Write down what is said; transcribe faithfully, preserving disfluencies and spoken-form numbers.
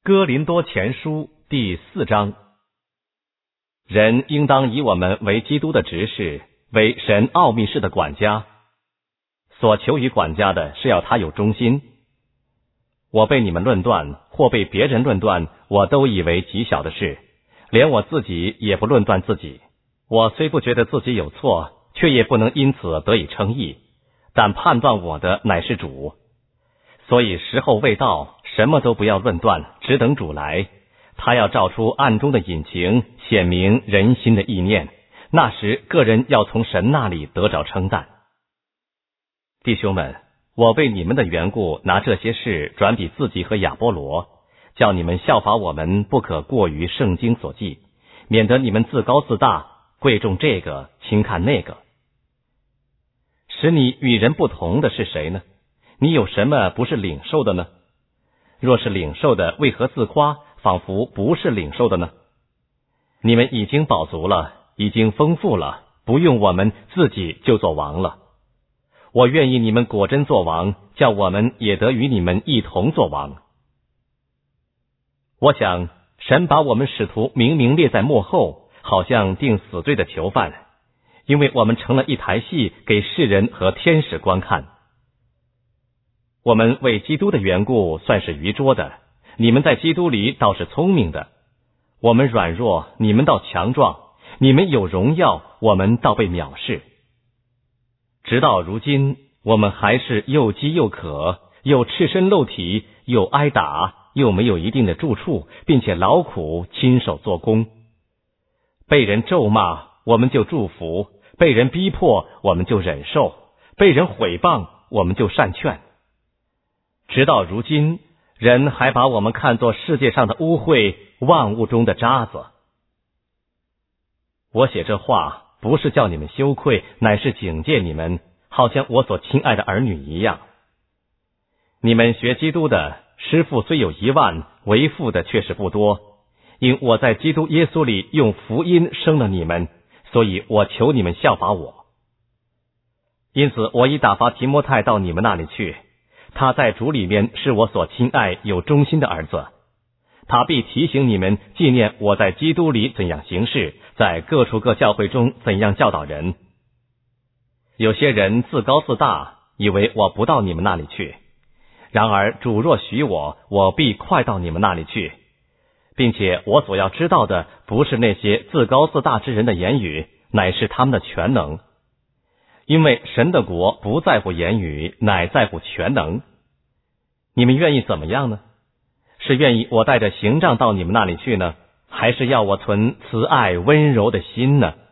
哥林多前书第四章。人应当以我们为基督的执事，为神奥秘事的管家。所求于管家的是要他有忠心。我被你们论断，或被别人论断，我都以为极小的事，连我自己也不论断自己。我虽不觉得自己有错，却也不能因此得以称义，但判断我的乃是主。所以时候未到，什么都不要论断，只等主来。他要照出暗中的隐情，显明人心的意念，那时个人要从神那里得着称赞。弟兄们，我为你们的缘故拿这些事转比自己和亚波罗，叫你们效法我们，不可过于圣经所记，免得你们自高自大，贵重这个，轻看那个。使你与人不同的是谁呢？你有什么不是领受的呢？若是领受的，为何自夸，仿佛不是领受的呢？你们已经饱足了，已经丰富了，不用我们自己就做王了。我愿意你们果真做王，叫我们也得与你们一同做王。我想神把我们使徒明明列在幕后，好像定死罪的囚犯，因为我们成了一台戏，给世人和天使观看。我们为基督的缘故算是愚拙的，你们在基督里倒是聪明的。我们软弱，你们倒强壮；你们有荣耀，我们倒被藐视。直到如今，我们还是又饥又渴，又赤身露体，又挨打，又没有一定的住处，并且劳苦亲手做工。被人咒骂，我们就祝福；被人逼迫，我们就忍受；被人毁谤，我们就善劝。直到如今，人还把我们看作世界上的污秽，万物中的渣子。我写这话不是叫你们羞愧，乃是警戒你们，好像我所亲爱的儿女一样。你们学基督的，师傅虽有一万，为父的却是不多，因我在基督耶稣里用福音生了你们，所以我求你们效法我。因此我已打发提摩太到你们那里去，他在主里面是我所亲爱有忠心的儿子，他必提醒你们纪念我在基督里怎样行事，在各处各教会中怎样教导人。有些人自高自大，以为我不到你们那里去，然而主若许我，我必快到你们那里去，并且我所要知道的不是那些自高自大之人的言语，乃是他们的全能。因为神的国不在乎言语，乃在乎全能。你们愿意怎么样呢？是愿意我带着刑杖到你们那里去呢，还是要我存慈爱温柔的心呢？